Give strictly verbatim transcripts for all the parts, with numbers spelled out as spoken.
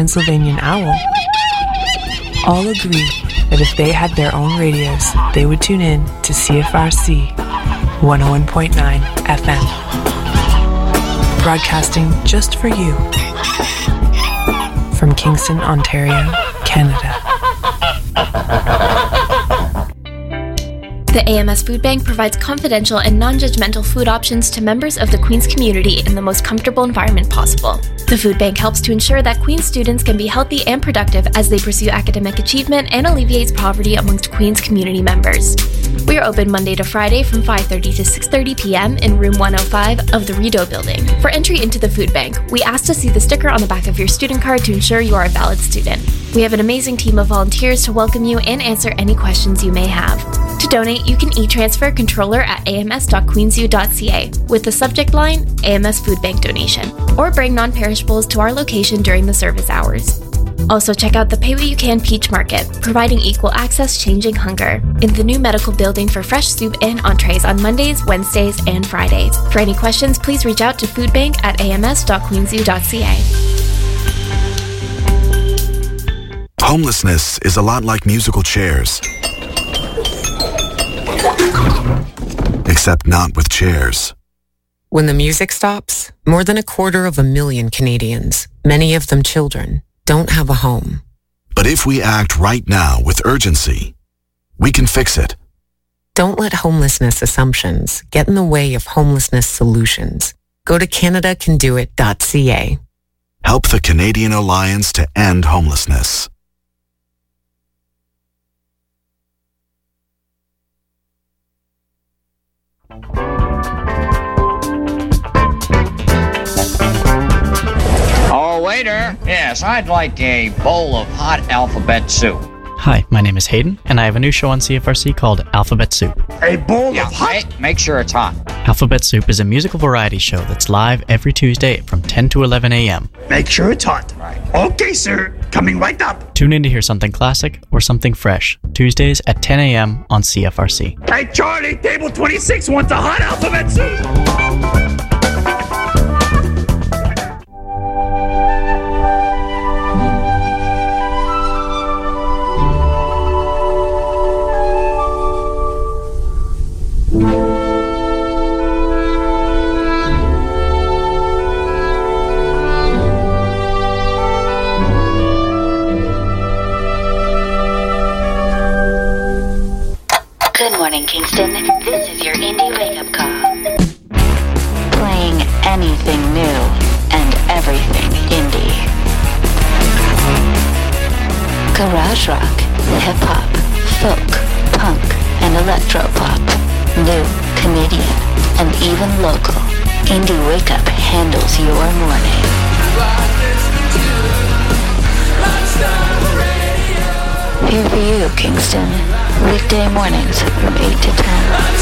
Transylvanian owl, all agree that if they had their own radios, they would tune in to C F R C one oh one point nine F M. Broadcasting just for you from Kingston, Ontario, Canada. The A M S Food Bank provides confidential and non-judgmental food options to members of the Queen's community in the most comfortable environment possible. The Food Bank helps to ensure that Queen's students can be healthy and productive as they pursue academic achievement and alleviates poverty amongst Queen's community members. We are open Monday to Friday from five thirty to six thirty p.m. in room one oh five of the Rideau building. For entry into the Food Bank, we ask to see the sticker on the back of your student card to ensure you are a valid student. We have an amazing team of volunteers to welcome you and answer any questions you may have. To donate, you can e-transfer controller at a m s dot queens u dot c a with the subject line A M S Food Bank donation, or bring non-perishables to our location during the service hours. Also check out the Pay What You Can Peach Market, providing equal access changing hunger, in the new medical building for fresh soup and entrees on Mondays, Wednesdays, and Fridays. For any questions, please reach out to foodbank at a m s dot queens u dot c a. Homelessness is a lot like musical chairs. Except not with chairs. When the music stops, more than a quarter of a million Canadians, many of them children, don't have a home. But if we act right now with urgency, we can fix it. Don't let homelessness assumptions get in the way of homelessness solutions. Go to canada can do it dot c a. Help the Canadian Alliance to end homelessness. Oh, waiter. Yes, I'd like a bowl of hot alphabet soup. Hi, my name is Hayden, and I have a new show on C F R C called Alphabet Soup. A bowl yeah, of hot? Make, make sure it's hot. Alphabet Soup is a musical variety show that's live every Tuesday from ten to eleven a.m. Make sure it's hot. Right. Okay, sir. Coming right up. Tune in to hear something classic or something fresh. Tuesdays at ten a.m. on C F R C. Hey, Charlie, table twenty-six wants a hot alphabet soup. Good morning, Kingston. This is your indie wake-up call. Playing anything new and everything indie. Garage rock, hip-hop, folk, punk, and electropop. New, Canadian, and even local. Indie Wake-Up handles your morning. Here for you, Kingston. Weekday mornings from eight to ten.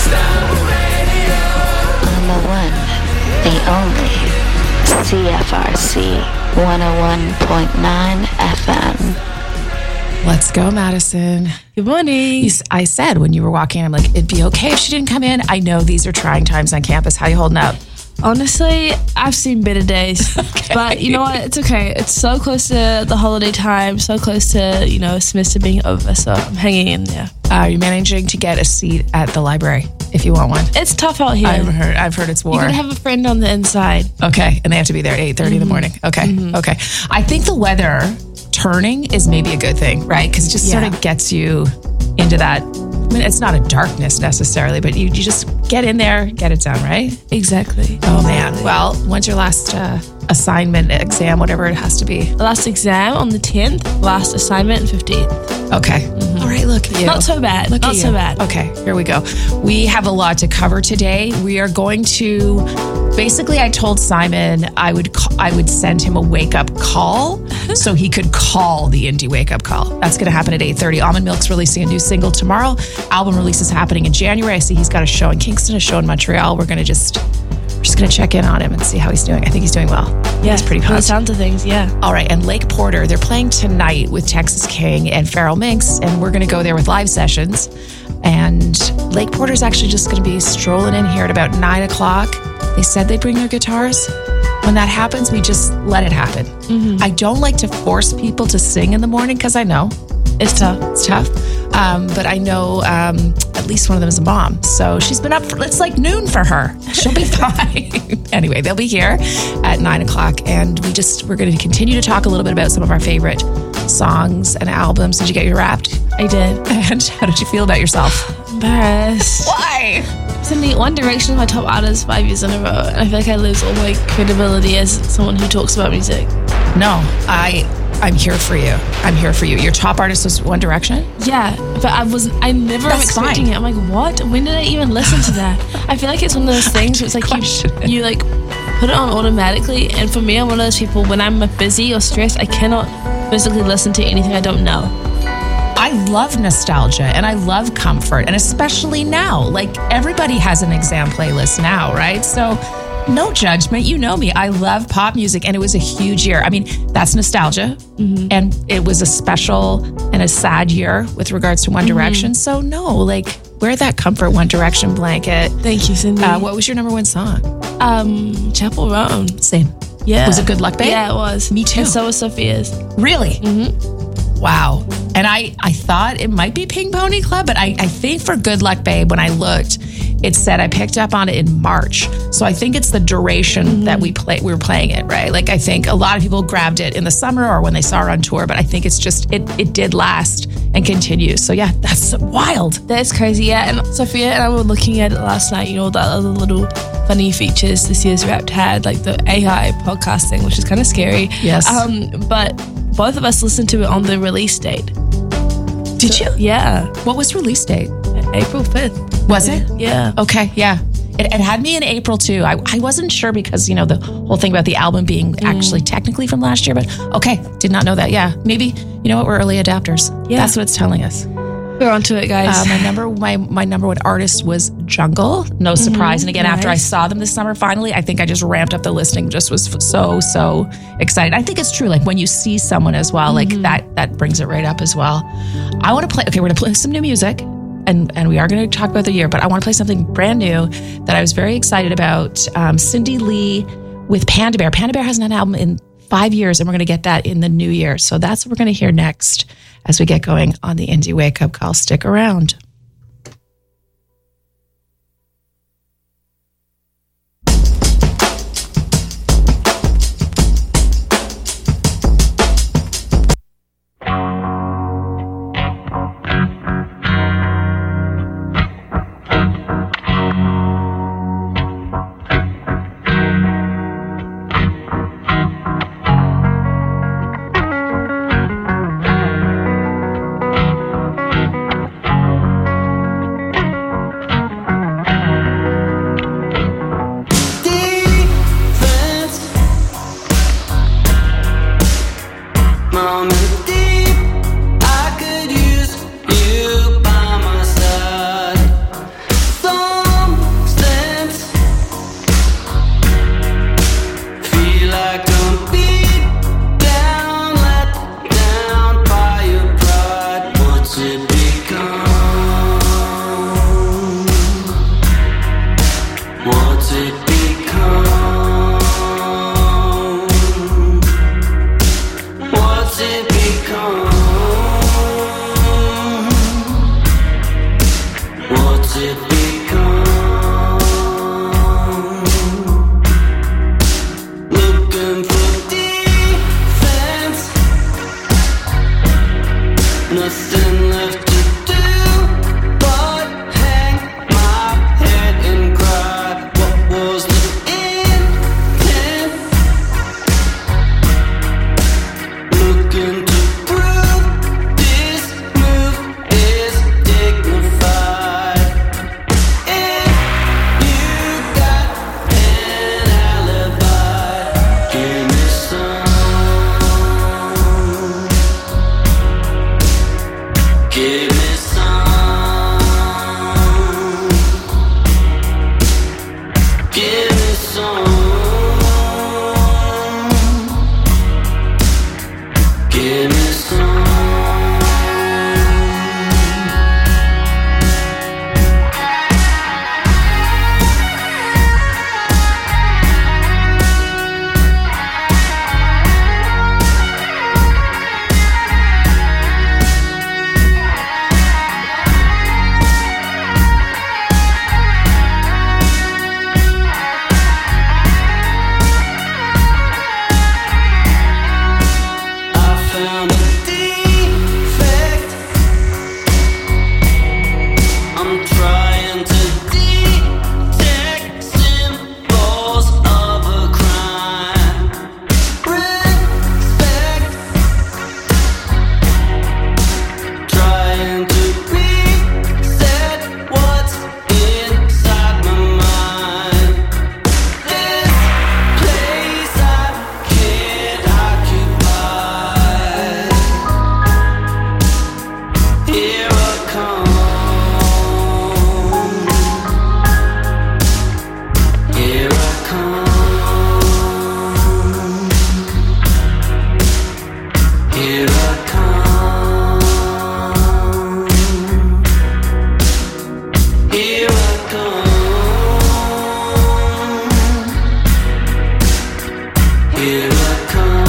On the one, the only, C F R C one oh one point nine F M. Let's go, Madison. Good morning. You, I said when you were walking, I'm like, it'd be okay if she didn't come in. I know these are trying times on campus. How you holding up? Honestly, I've seen better days. Okay. But you know what? It's okay. It's so close to the holiday time, so close to, you know, semester being over. So I'm hanging in there. Are you managing to get a seat at the library if you want one? It's tough out here. I've heard I've heard it's war. You gotta have a friend on the inside. Okay. And they have to be there at eight thirty mm-hmm. in the morning. Okay. Mm-hmm. Okay. I think the weather turning is maybe a good thing, right? Because it just yeah. sort of gets you into that. I mean, it's not a darkness necessarily, but you, you just get in there, get it done, right? Exactly. Oh, man. Well, when's your last uh, assignment, exam, whatever it has to be? Last exam on the tenth, last assignment fifteenth. Okay. Mm-hmm. All right, look at you. Not so bad. Look Not at so you. bad. Okay, here we go. We have a lot to cover today. We are going to, basically I told Simon I would I would send him a wake-up call so he could call the Indie Wake-Up Call. That's going to happen at eight thirty. Almond Milk's releasing a new single tomorrow. Album release is happening in January. I see he's got a show in Kingston, a show in Montreal. We're going to just... We're just going to check in on him and see how he's doing. I think he's doing well. Yeah, he's pretty pumped. By the sounds of things, yeah. All right, and Lake Porter, they're playing tonight with Texas King and Feral Minx, and we're going to go there with live sessions. And Lake Porter's actually just going to be strolling in here at about nine o'clock. They said they'd bring their guitars. when that happens, we just let it happen. Mm-hmm. I don't like to force people to sing in the morning because I know it's tough. It's tough. Um, but I know um, at least one of them is a mom. So she's been up for, it's like noon for her. She'll be fine. Anyway, they'll be here at nine o'clock. And we just, we're going to continue to talk a little bit about some of our favorite songs and albums. Did you get your Wrapped? I did. And how did you feel about yourself? Embarrassed. Why? Cindy, One Direction is my top artist five years in a row. And I feel like I lose all my credibility as someone who talks about music. No, I... I'm here for you. I'm here for you. Your top artist was One Direction? Yeah, but I was I never That's expecting fine. it. I'm like, what? When did I even listen to that? I feel like it's one of those things where it's like you, you like put it on automatically. And for me, I'm one of those people, when I'm busy or stressed, I cannot physically listen to anything I don't know. I love nostalgia and I love comfort, and especially now. Like, everybody has an exam playlist now, right? So no judgment. You know me. I love pop music, and it was a huge year. I mean, that's nostalgia. Mm-hmm. And it was a special and a sad year with regards to One mm-hmm. Direction. So no, like, wear that comfort One Direction blanket. Thank you, Cindy. Uh, what was your number one song? Um, Chapel Roan. Same. Yeah. Was it Good Luck Babe? Yeah, it was. Me too. And so was Sophia's. Really? Mm-hmm. Wow. And I, I thought it might be Pink Pony Club, but I, I think for Good Luck Babe, when I looked, it said I picked up on it in March. So I think it's the duration mm-hmm. that we play we were playing it, right? Like, I think a lot of people grabbed it in the summer or when they saw her on tour, but I think it's just, it it did last and continue. So yeah, that's wild. That's crazy, yeah. And Sophia and I were looking at it last night, you know, the other little funny features this year's Wrapped had, like the A I podcasting, which is kind of scary. Yes. Um, but both of us listened to it on the release date. Did you? Yeah. What was release date? April fifth. Was it? Yeah. Okay, yeah. It, it had me in April too. I, I wasn't sure because, you know, the whole thing about the album being mm. actually technically from last year, but okay, did not know that. Yeah, maybe, you know what, we're early adapters. Yeah. That's what it's telling us. We're onto it, guys. Uh, my number my, my number one artist was Jungle. No surprise. Mm-hmm. And again, nice. After I saw them this summer, finally, I think I just ramped up the listening. Just was so, so excited. I think it's true. Like, when you see someone as well, mm-hmm. like that, that brings it right up as well. I want to play, okay, we're going to play some new music. And and we are going to talk about the year, but I want to play something brand new that I was very excited about. Um, Cindy Lee with Panda Bear. Panda Bear hasn't had an album in five years, and we're going to get that in the new year. So that's what we're going to hear next as we get going on the Indie Wake Up Call. Stick around. Here I come. Here I come. Here I come.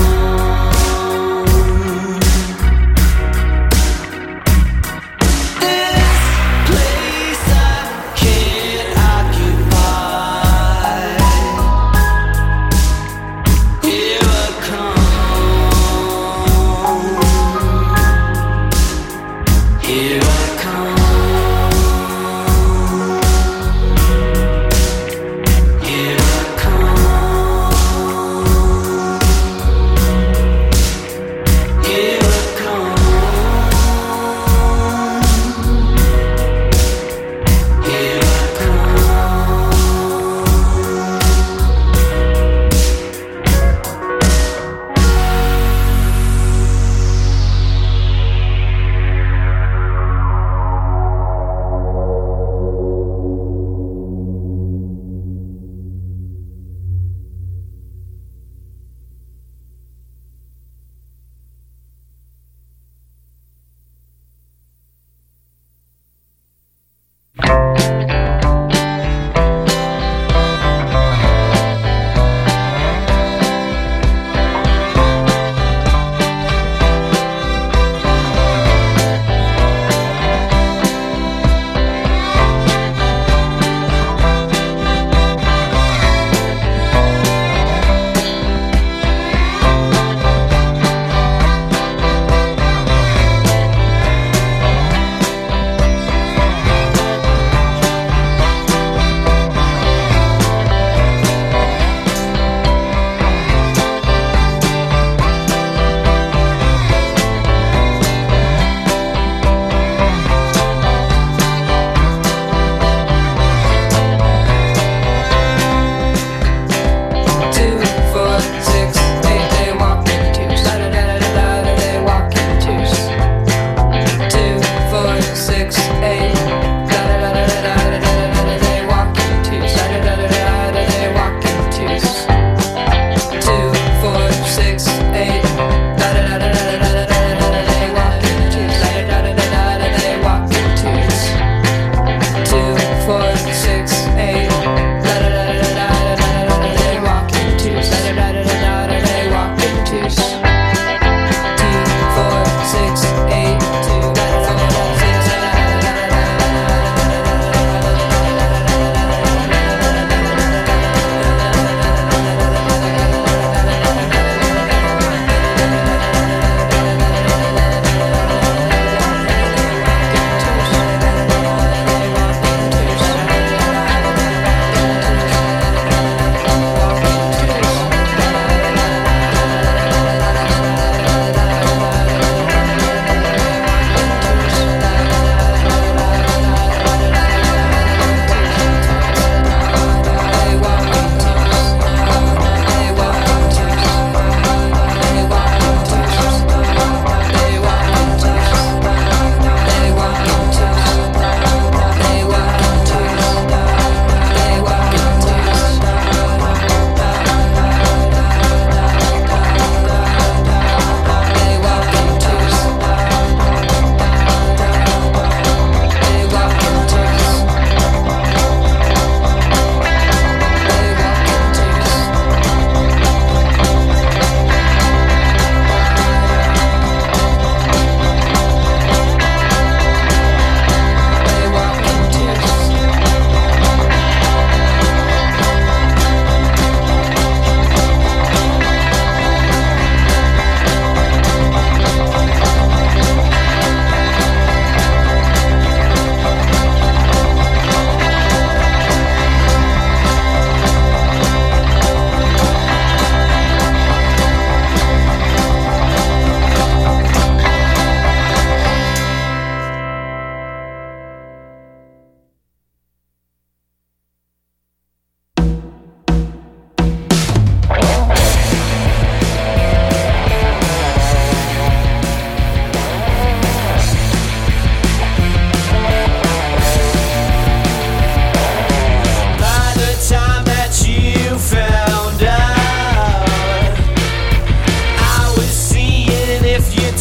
Here I come.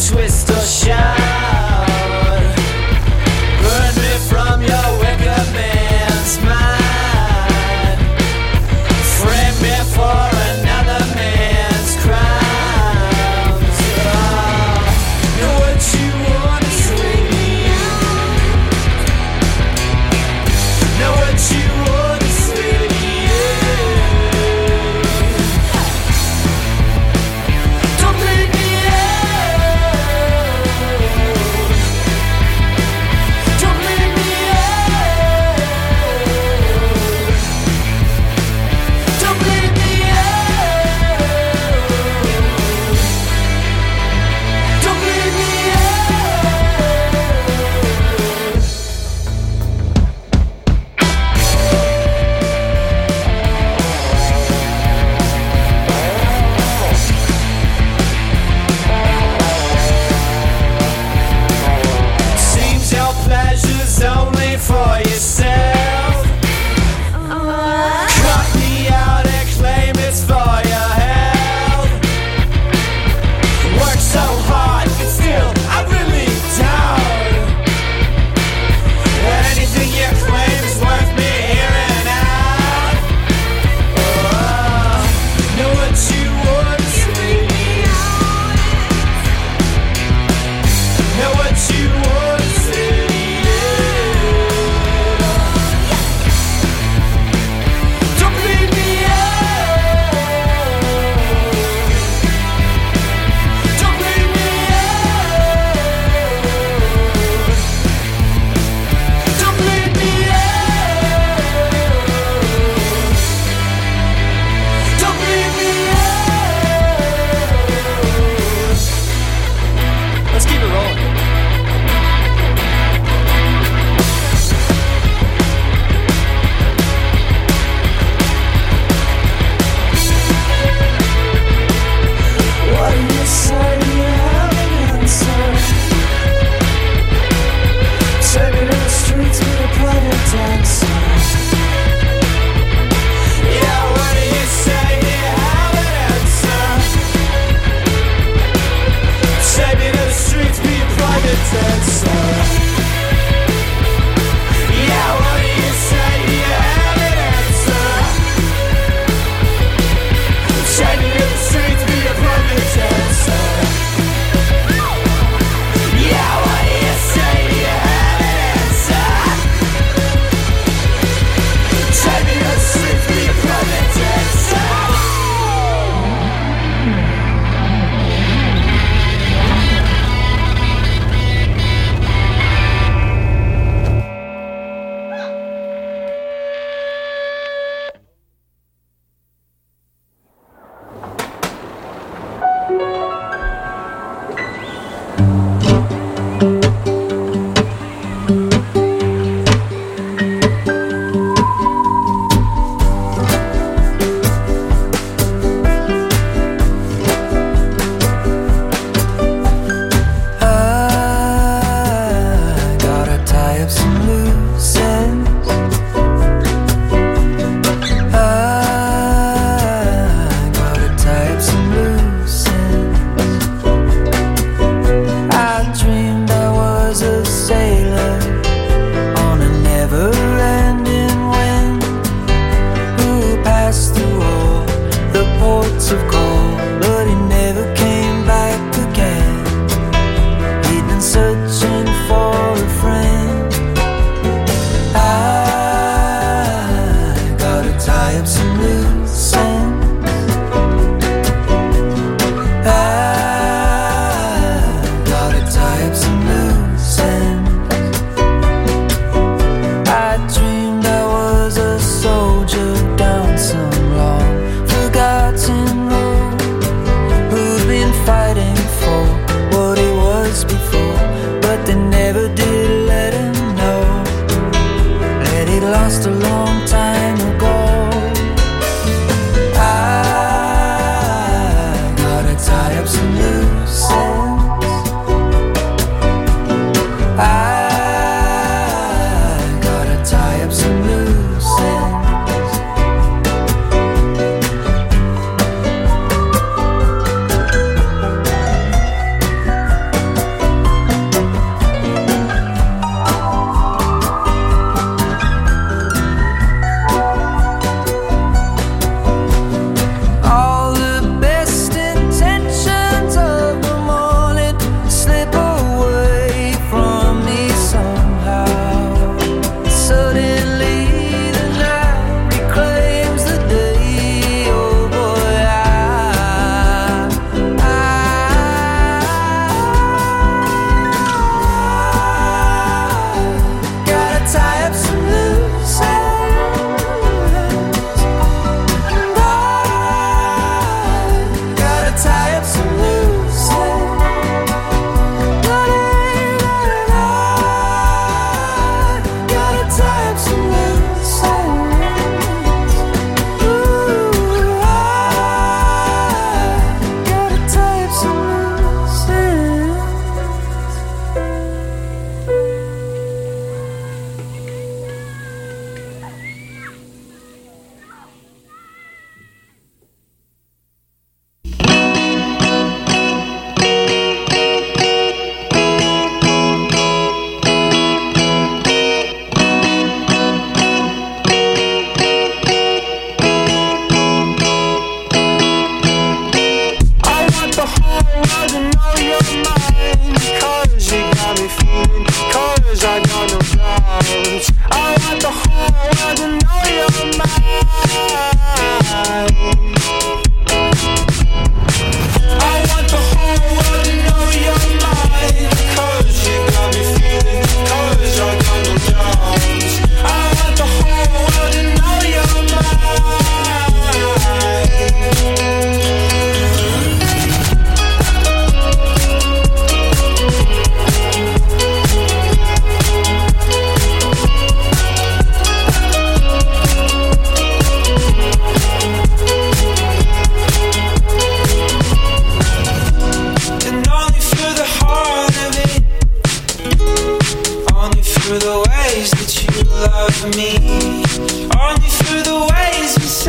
twist or shout. Burn me from your wicked man's mind. Frame me for another man's crimes. Oh, know what you wanna say. Know what you wanna say. Don't leave me Don't leave me Don't leave me Don't leave me Seems your pleasure's only for yourself. Cut me out and claim it's for your health. Work so hard, but still I really doubt anything you claim is worth me hearing out. Oh, know what you want to say. Know what you want to say. Don't leave me Don't leave me Don't leave me Don't leave me Let's keep it rolling. What do you say? You have an answer. Take me to the streets, be a private dancer. Yeah, what do you say? You have an answer. Take me to the streets, be a private dancer. Yeah, what do you say? You have an answer. Take me to the streets, be a private dancer. Yeah, what do you say? You have an answer. Take me to the streets, be a private dancer.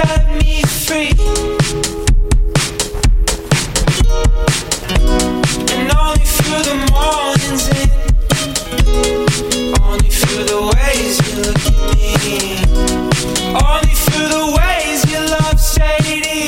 set me free. And only through the mornings in, only through the ways you look at me, only through the ways you love Sadie.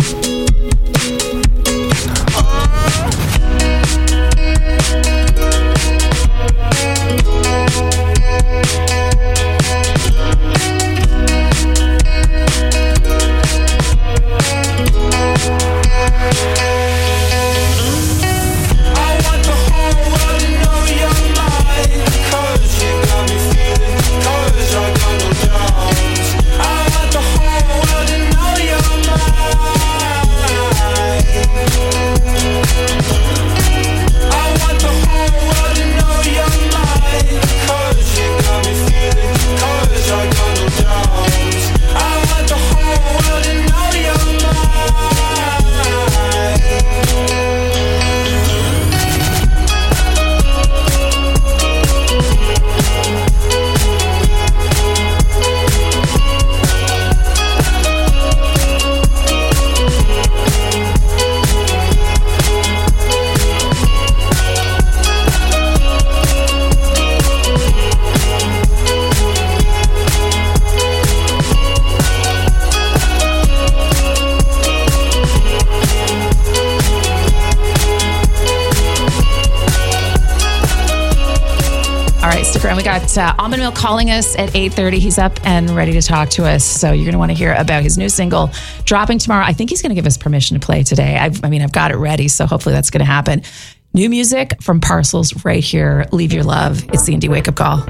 We got uh, Almond Milk calling us at eight thirty. He's up and ready to talk to us. So you're going to want to hear about his new single dropping tomorrow. I think he's going to give us permission to play today. I've, I mean, I've got it ready, so hopefully that's going to happen. New music from Parcels right here. Leave Your Love. It's the Indie Wake Up Call.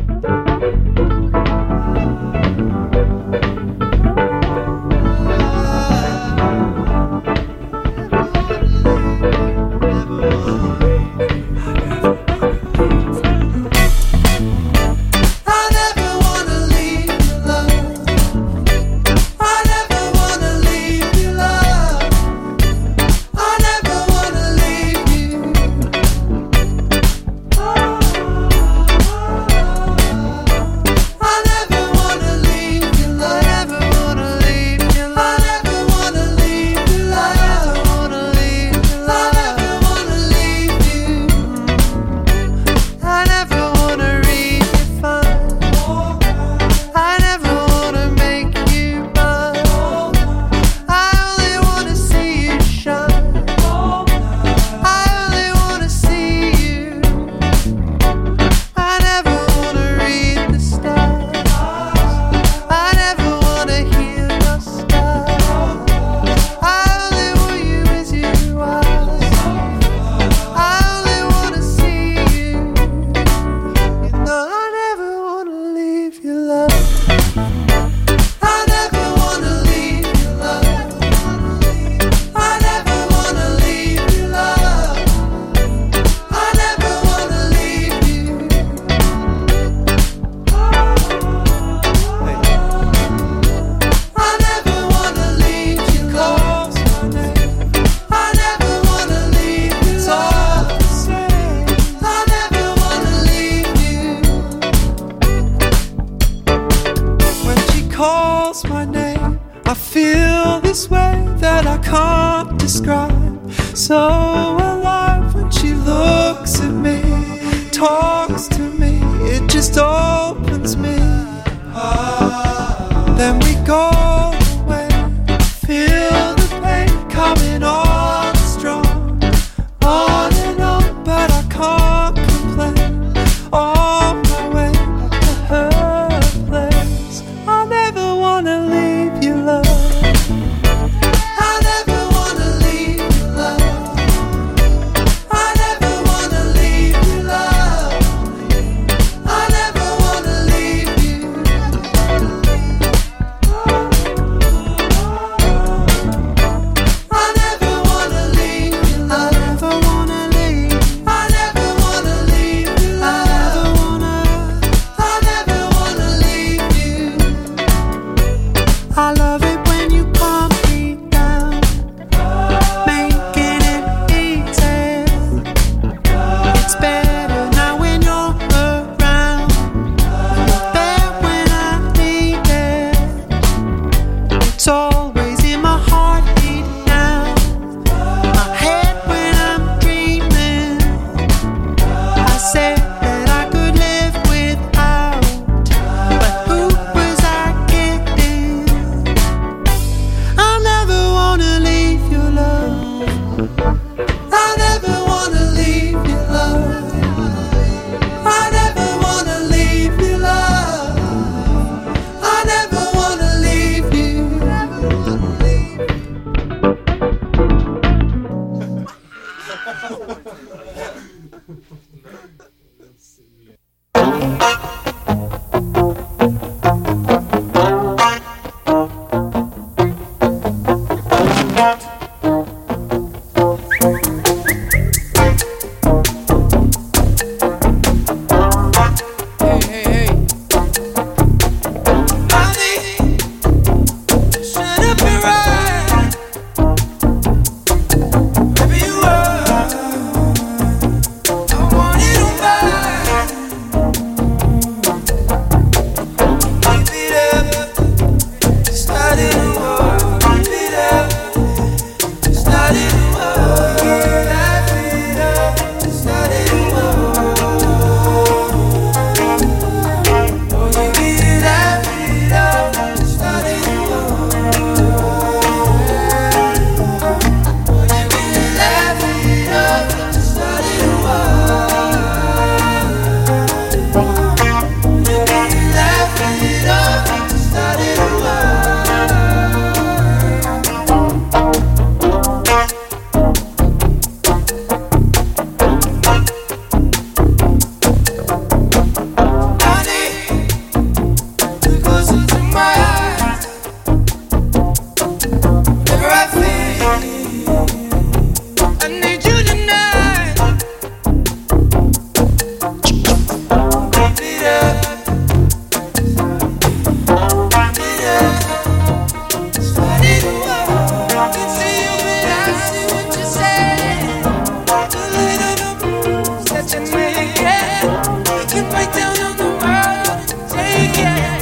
touching me, yeah. We can break down on the world and take it.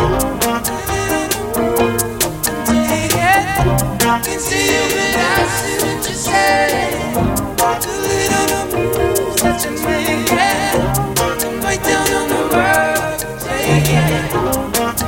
Take it. I can see you, but I see what you say. The little moves touching me, yeah. We can break down on the world and take it.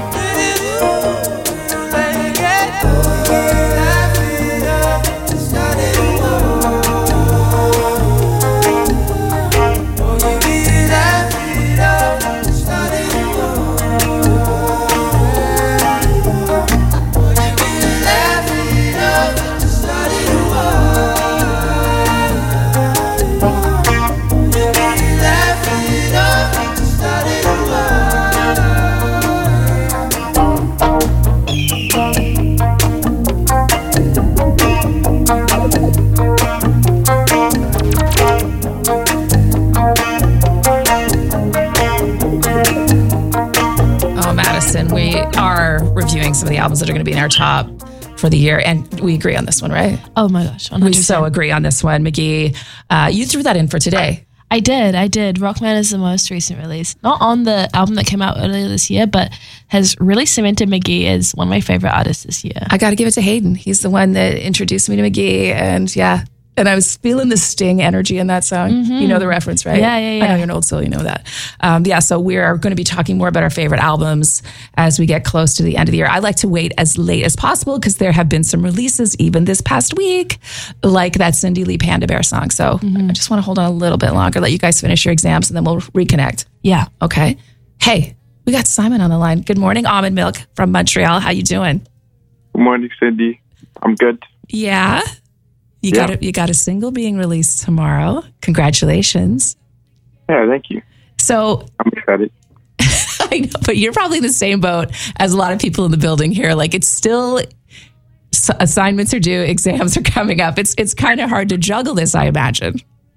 We are reviewing some of the albums that are going to be in our top for the year, and we agree on this one, right? Oh my gosh, one hundred percent. We so agree on this one. McGee, uh, you threw that in for today. I did, I did. Rockman is the most recent release. Not on the album that came out earlier this year, but has really cemented McGee as one of my favorite artists this year. I got to give it to Hayden. He's the one that introduced me to McGee, and yeah. And I was feeling the Sting energy in that song. Mm-hmm. You know the reference, right? Yeah, yeah, yeah. I know you're an old soul, you know that. Um, yeah, so we are going to be talking more about our favorite albums as we get close to the end of the year. I like to wait as late as possible because there have been some releases even this past week, like that Cindy Lee Panda Bear song. So mm-hmm. I just want to hold on a little bit longer, let you guys finish your exams, and then we'll reconnect. Yeah. Okay. Hey, we got Simon on the line. Good morning, Almond Milk from Montreal. How you doing? Good morning, Cindy. I'm good. Yeah. You yeah. got a, you got a single being released tomorrow. Congratulations. Yeah, thank you. So I'm excited. I know, but you're probably in the same boat as a lot of people in the building here. Like it's still assignments are due, exams are coming up. It's it's kind of hard to juggle this, I imagine.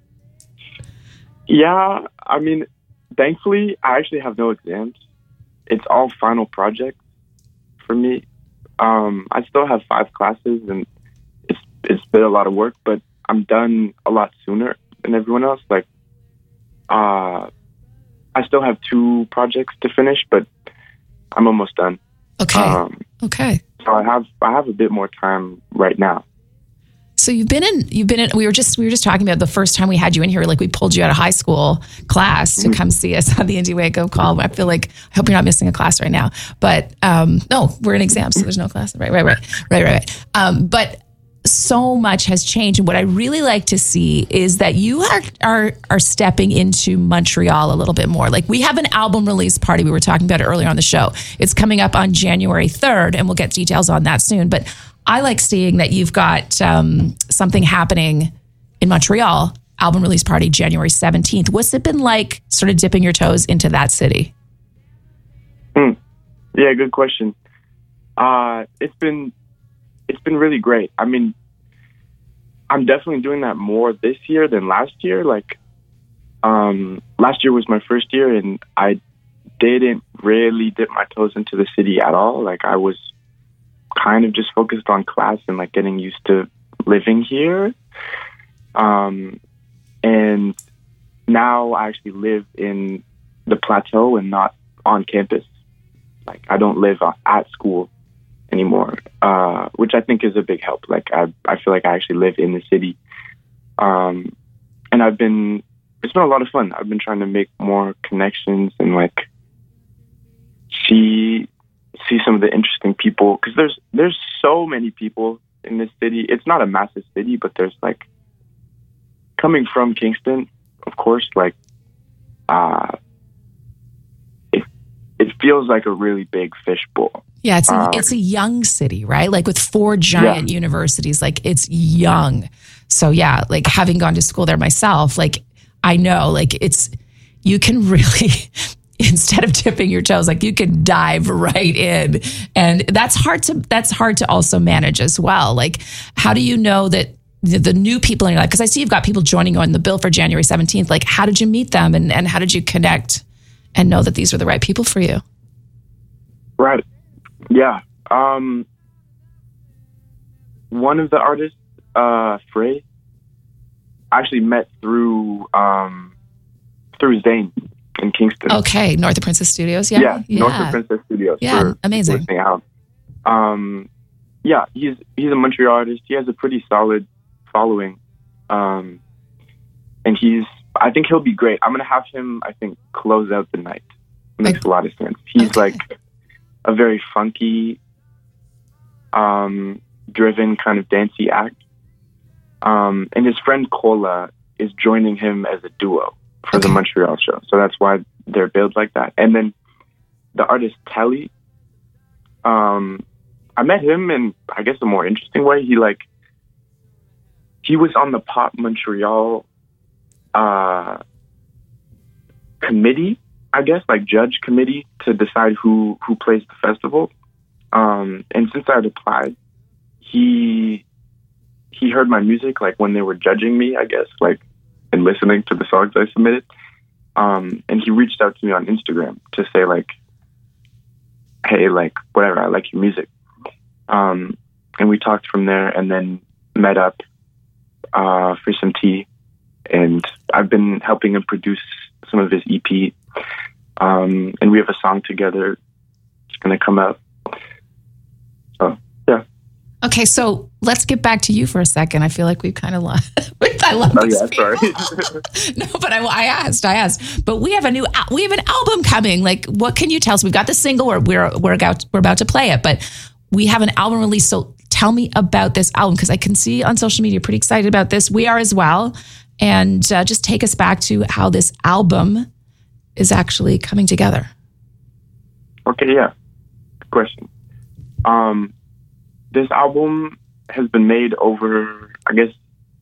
Yeah, I mean, thankfully, I actually have no exams. It's all final projects for me. Um, I still have five classes and it's been a lot of work, but I'm done a lot sooner than everyone else. Like, uh, I still have two projects to finish, but I'm almost done. Okay. Um, okay. So I have I have a bit more time right now. So you've been in you've been in. We were just we were just talking about the first time we had you in here. Like we pulled you out of high school class to mm-hmm. come see us on the Indie Wake Up Call. I feel like I hope you're not missing a class right now. But um, no, we're in exams, so there's no class. Right, right, right, right, right, right. Um, but. So much has changed. And what I really like to see is that you are, are are stepping into Montreal a little bit more. Like we have an album release party. We were talking about it earlier on the show. It's coming up on January third, and we'll get details on that soon. But I like seeing that you've got um, something happening in Montreal, album release party January seventeenth. What's it been like sort of dipping your toes into that city? Mm. Yeah, good question. Uh, it's been... It's been really great. I mean, I'm definitely doing that more this year than last year. Like, um, last year was my first year, and I didn't really dip my toes into the city at all. Like, I was kind of just focused on class and, like, getting used to living here. Um, and now I actually live in the plateau and not on campus. Like, I don't live at school anymore, uh, which I think is a big help. Like I, I feel like I actually live in the city, um, and I've been. It's been a lot of fun. I've been trying to make more connections and like see see some of the interesting people because there's there's so many people in this city. It's not a massive city, but there's like coming from Kingston, of course. Like, uh, it it feels like a really big fishbowl. Yeah, it's a, um, it's a young city, right? Like with four giant yeah. universities, like it's young. So yeah, like having gone to school there myself, like I know, like it's, you can really, instead of tipping your toes, like you can dive right in. And that's hard to, that's hard to also manage as well. Like, how do you know that the, the new people in your life, because I see you've got people joining you on the bill for January seventeenth, like how did you meet them and, and how did you connect and know that these were the right people for you? Right. Yeah. Um, one of the artists, uh, Frey, I actually met through, um, through Zane in Kingston. Okay, North of Princess Studios. Yeah, yeah, yeah. North of Princess Studios. Yeah, for amazing. Listening out. Um, yeah, he's he's a Montreal artist. He has a pretty solid following, um, and he's. I think he'll be great. I'm gonna have him. I think close out the night. It makes okay. a lot of sense. He's okay. like a very funky, um, driven kind of dancey act. Um, and his friend Cola is joining him as a duo for okay. the Montreal show. So that's why they're billed like that. And then the artist Telly, um, I met him in, I guess, a more interesting way. He like, he was on the Pop Montreal uh, committee, I guess, like judge committee to decide who, who plays the festival. Um, and since I had applied, he he heard my music like when they were judging me, I guess, like and listening to the songs I submitted. Um, and he reached out to me on Instagram to say like, hey, like whatever, I like your music. Um, and we talked from there, and then met up uh, for some tea. And I've been helping him produce some of his E P. Um, and we have a song together. It's going to come out. So, yeah. Okay, so let's get back to you for a second. I feel like we've kind of lost. I love oh, these yeah, people. sorry. No, but I, I asked, I asked. But we have a new, we have an album coming. Like, what can you tell us? We've got the single, or we're we're about we're about to play it, but we have an album release. So tell me about this album, because I can see on social media, pretty excited about this. We are as well. And uh, just take us back to how this album is actually coming together. Okay, yeah. Good question. Um, this album has been made over, I guess,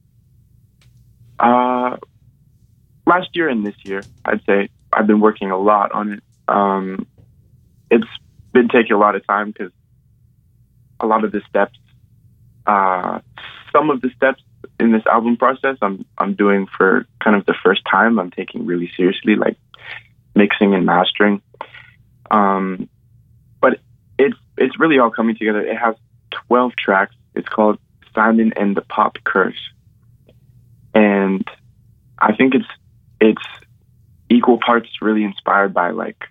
uh, last year and this year, I'd say. I've been working a lot on it. Um, it's been taking a lot of time because a lot of the steps, uh, some of the steps in this album process, I'm I'm doing for kind of the first time. I'm taking really seriously, like mixing and mastering. Um, but it's it's really all coming together. It has twelve tracks. It's called Simon and the Pop Curse, and I think it's it's equal parts really inspired by like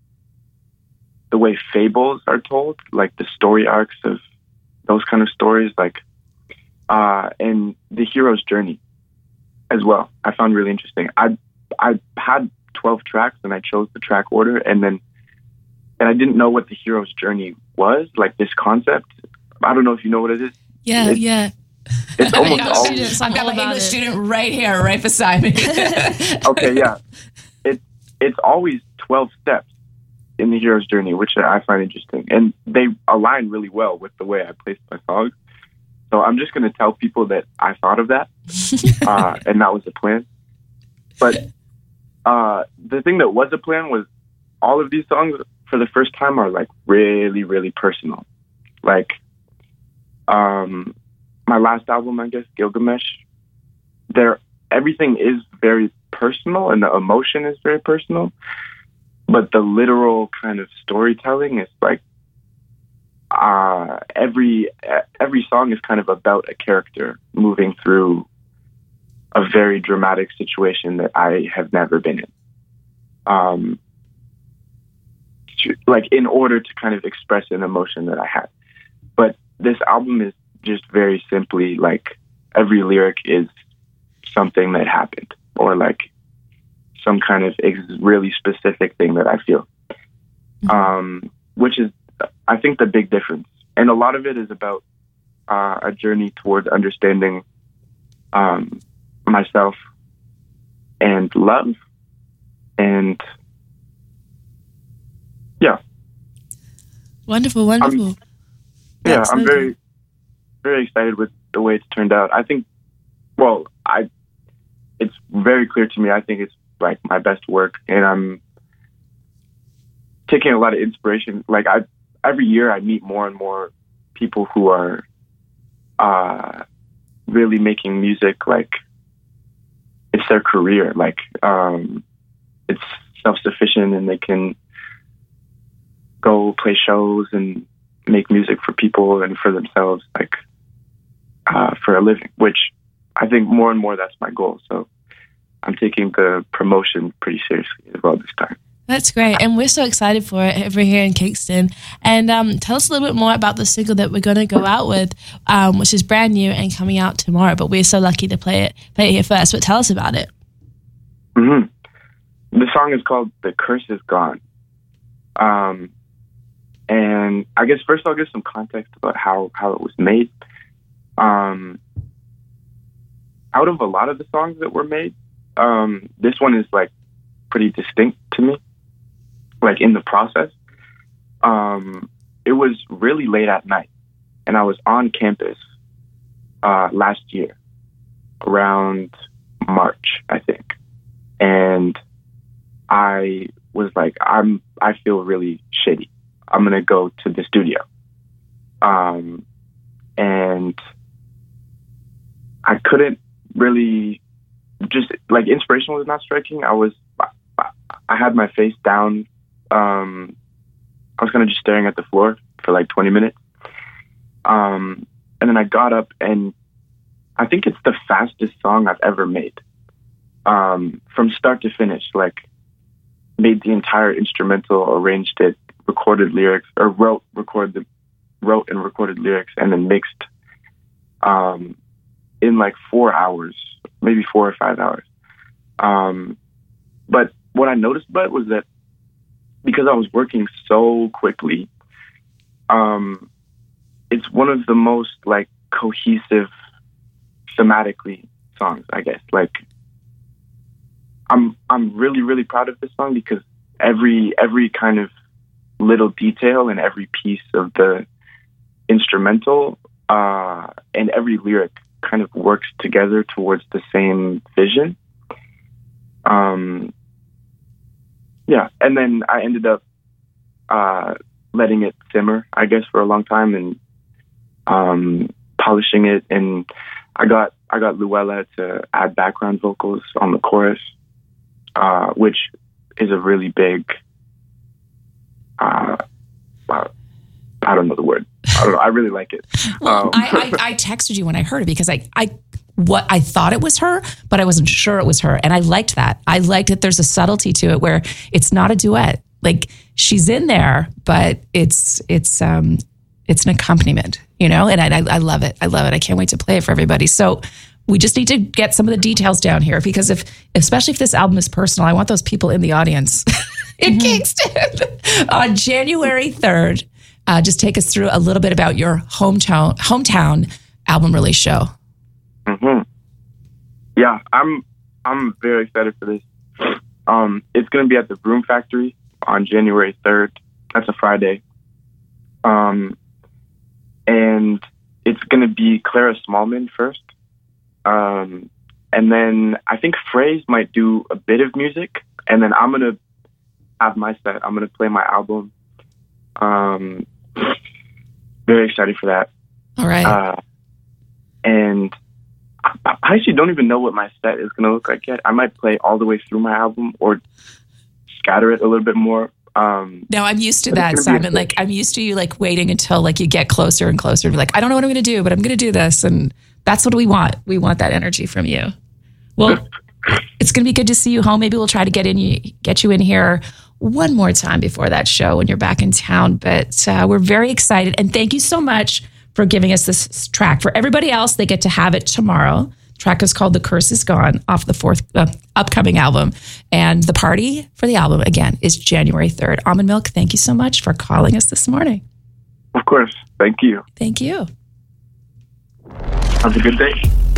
the way fables are told, like the story arcs of those kind of stories, like. Uh, and the hero's journey as well. I found really interesting. I I had twelve tracks, and I chose the track order, and then and I didn't know what the hero's journey was, like this concept. I don't know if you know what it is. Yeah, it's, yeah. It's almost always. I've got my English it. student right here, right beside me. Okay, yeah. It's it's always twelve steps in the hero's journey, which I find interesting, and they align really well with the way I placed my songs. So I'm just going to tell people that I thought of that, uh, and that was the plan. But uh, the thing that was a plan was all of these songs, for the first time, are like really, really personal. Like um, my last album, I guess, Gilgamesh, there everything is very personal, and the emotion is very personal. But the literal kind of storytelling is like, Uh, every every song is kind of about a character moving through a very dramatic situation that I have never been in. Um, to, like in order to kind of express an emotion that I had. But this album is just very simply like every lyric is something that happened, or like some kind of ex- really specific thing that I feel. Mm-hmm. Um, which is, I think, the big difference. And a lot of it is about uh, a journey towards understanding um, myself and love. And yeah. Wonderful, wonderful. I'm, yeah, I'm so very, very excited with the way it's turned out. I think, well, I, it's very clear to me. I think it's like my best work, and I'm taking a lot of inspiration. Like I, every year I meet more and more people who are uh, really making music like it's their career. Like um, it's self-sufficient, and they can go play shows and make music for people and for themselves, like uh, for a living, which I think more and more that's my goal. So I'm taking the promotion pretty seriously as well this time. That's great. And we're so excited for it over here in Kingston. And um, tell us a little bit more about the single that we're going to go out with, um, which is brand new and coming out tomorrow. But we're so lucky to play it, play it here first. But tell us about it. Mm-hmm. The song is called The Curse Is Gone. Um, and I guess first I'll give some context about how, how it was made. Um, out of a lot of the songs that were made, um, this one is like pretty distinct to me. Like in the process, um, it was really late at night, and I was on campus uh, last year, around March, I think, and I was like, I'm, I feel really shitty. I'm gonna go to the studio, um, and I couldn't really, just like inspiration was not striking. I was, I had my face down. Um, I was kind of just staring at the floor for like twenty minutes. Um, and then I got up, and I think it's the fastest song I've ever made. Um, from start to finish, like made the entire instrumental, arranged it, recorded lyrics, or wrote, recorded, wrote and recorded lyrics, and then mixed, um, in like four hours, maybe four or five hours. Um, but what I noticed but was that because I was working so quickly, um, it's one of the most like cohesive thematically songs, I guess. Like I'm I'm really, really proud of this song because every every kind of little detail and every piece of the instrumental uh, and every lyric kind of works together towards the same vision. Um Yeah, and then I ended up uh, letting it simmer, I guess, for a long time, and um, polishing it. And I got I got Luella to add background vocals on the chorus, uh, which is a really big. Uh, uh, I don't know the word. I don't know. I really like it. Well, um, I, I, I texted you when I heard it because I I. What I thought it was her, but I wasn't sure it was her. And I liked that. I liked that there's a subtlety to it where it's not a duet. Like she's in there, but it's it's um it's an accompaniment, you know? And I, I love it. I love it. I can't wait to play it for everybody. So we just need to get some of the details down here because if, especially if this album is personal, I want those people in the audience in mm-hmm. Kingston on January third. Uh, just take us through a little bit about your hometown hometown album release show. Mm-hmm. Yeah, I'm I'm very excited for this. Um, it's going to be at the Broom Factory on January third. That's a Friday. Um, and it's going to be Clara Smallman first. Um, and then I think Phrase might do a bit of music. And then I'm going to have my set. I'm going to play my album. Um, very excited for that. All right. Uh, and I actually don't even know what my set is going to look like yet. I might play all the way through my album or scatter it a little bit more. Um, no, I'm used to that, Simon. Like I'm used to you like waiting until like you get closer and closer to be like, I don't know what I'm going to do, but I'm going to do this. And that's what we want. We want that energy from you. Well, it's going to be good to see you home. Maybe we'll try to get in you, get you in here one more time before that show when you're back in town. But uh, we're very excited. And thank you so much for giving us this track. For everybody else, they get to have it tomorrow. The track is called The Curse Is Gone off the fourth uh, upcoming album. And the party for the album, again, is January third. Almond Milk, thank you so much for calling us this morning. Of course. Thank you. Thank you. Have a good day.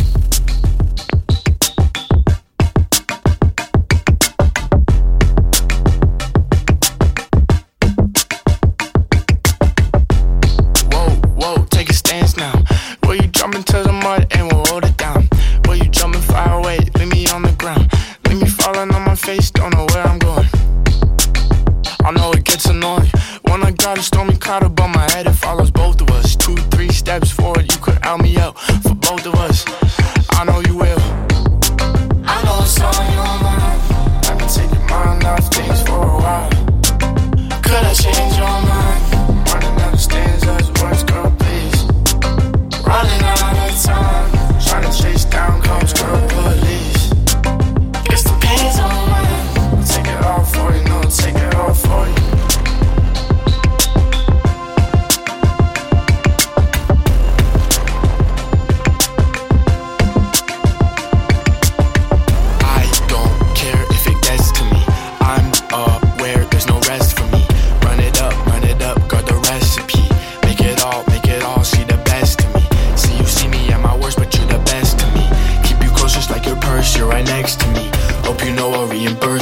Into the mud and we'll hold it down. Where you jumping far away, leave me on the ground. Leave me falling on my face, don't know where I'm going. I know it gets annoying when I got a stormy cloud above my head. It follows both of us. Two, three steps forward, you could out me out for both of us. I know you will. I know it's on your mind. I can take your mind off things for a while. Could I change your mind? Running down the stanzas, words, girl, please. Running out of time, trying to chase down comes girl police.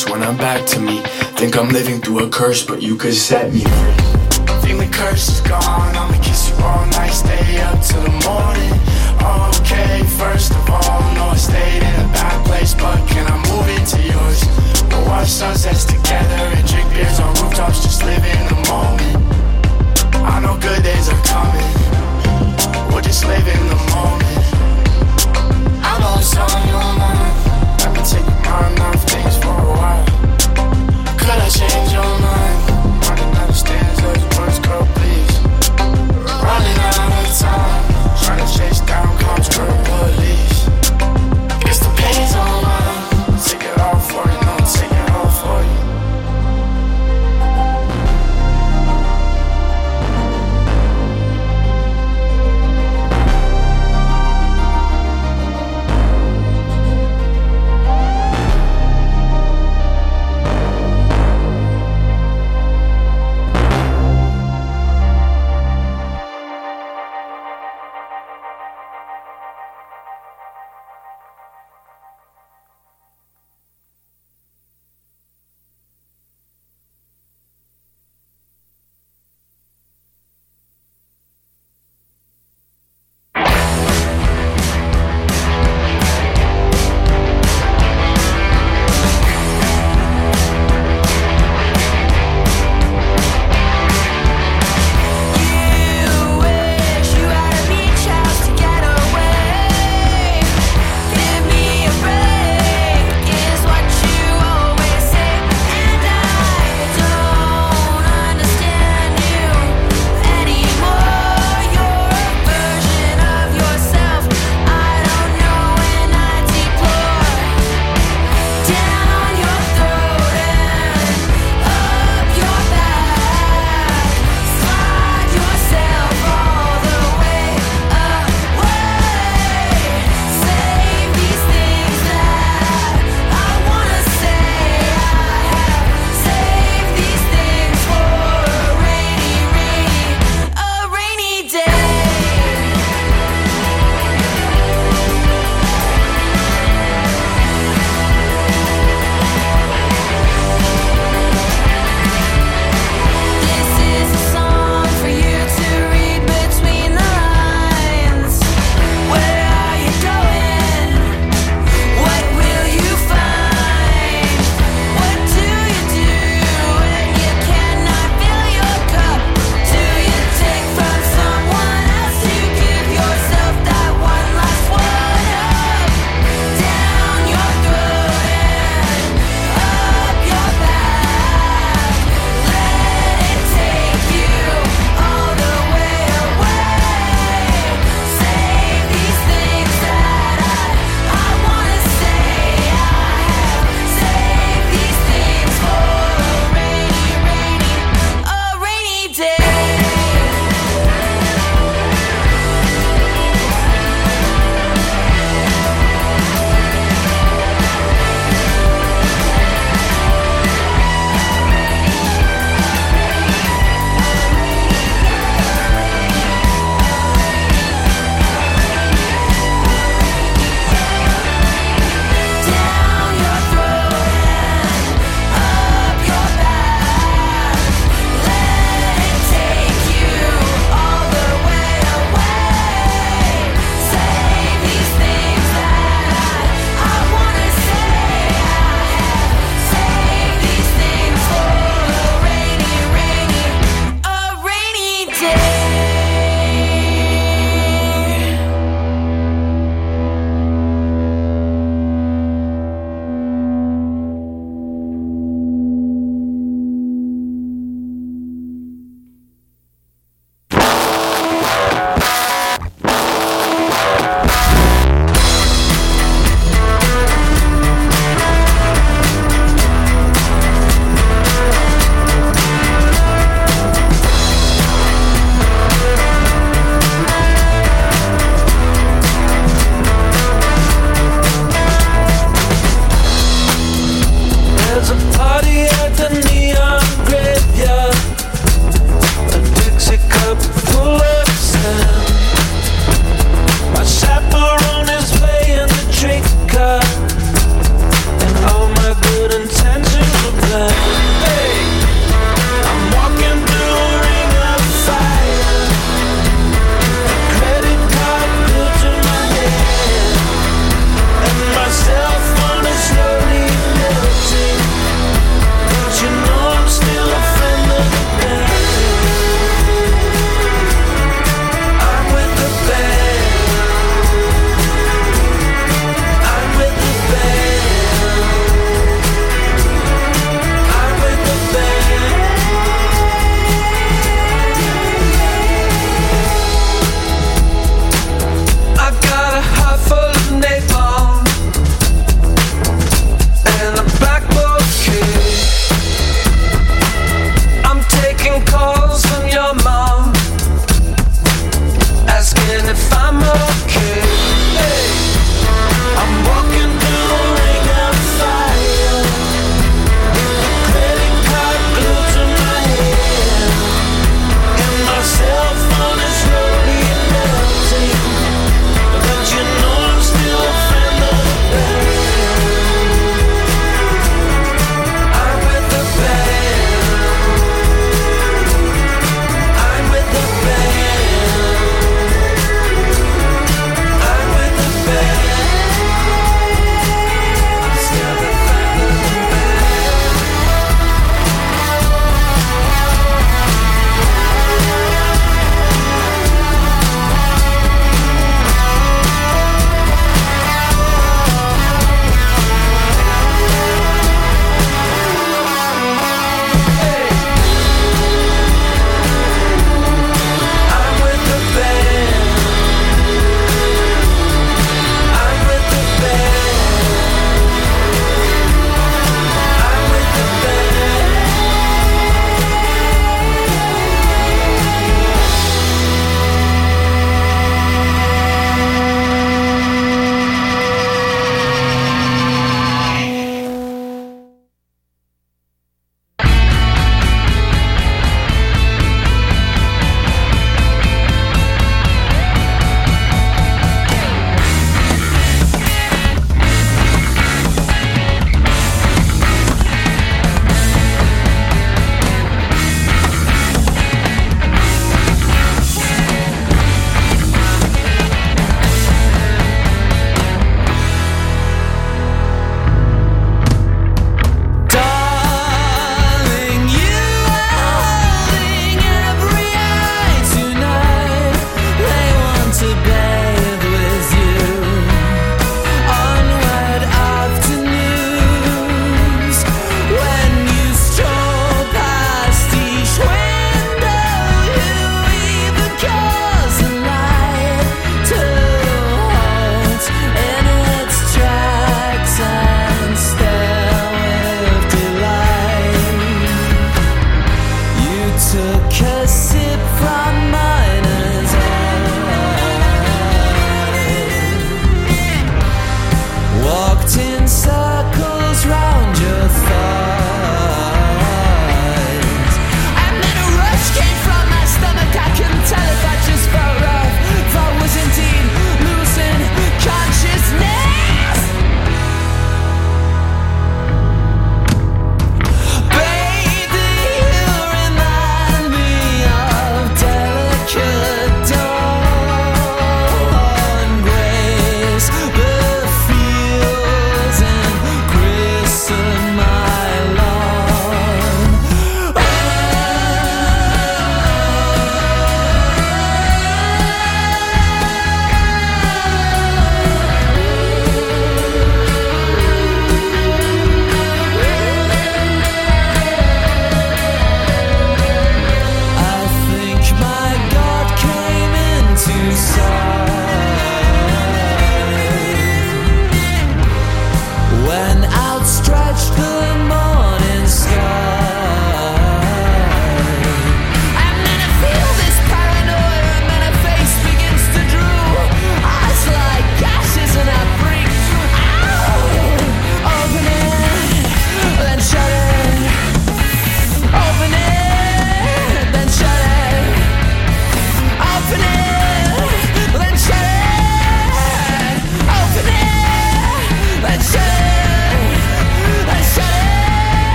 worse when I'm back to me. Think I'm living through a curse, but you could set me free. Think the curse is gone, I'ma kiss you all night, stay up till the morning. Okay, first of all, no, I stayed in a bad place, but can I move into yours? We'll watch sunsets together and drink beers on rooftops, just live in the moment. I know good days are coming, we'll just live in the moment. I know it's on your mind, I've been taking my mind off things for a while. Could I change your mind? Running out of stands, those words, girl, please. Running out of time, trying to chase down cops, girl, police. Guess the pain's on mine, take it all for you, no, take it all for you.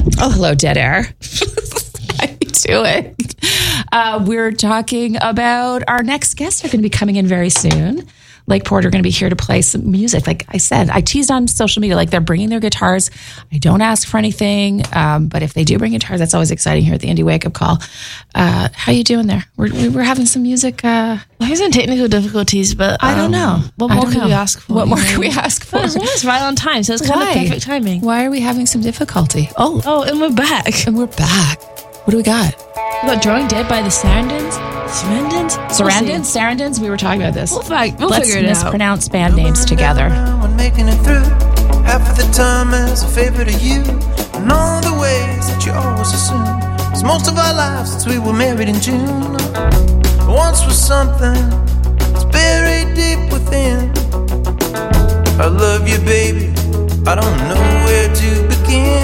Oh, hello, dead air. How you doing? Uh, we're talking about our next guests are going to be coming in very soon. Lake Porter are going to be here to play some music. Like I said, I teased on social media, like they're bringing their guitars. I don't ask for anything, um, but if they do bring guitars, that's always exciting here at the Indie Wake Up Call. Uh, how you doing there? We're, we're having some music. Uh, well, he's in technical difficulties, but um, I don't know. What I more don't can know. we ask for? What more can we ask for? Well, it's right on time, so it's kind Why? of perfect timing. Why are we having some difficulty? Oh, oh, and we're back. And we're back. What do we got? We got Drawing Dead by the Sarandons. Sarandons? Sarandons? Sarandons? We were talking about this. We'll, fi- we'll Let's figure it out. mispronounce band names together. When making it through, half of the time as a favor to you, and all the ways that you always assume. It's most of our lives since we were married in June. Once was something that's buried deep within. I love you, baby. I don't know where to begin.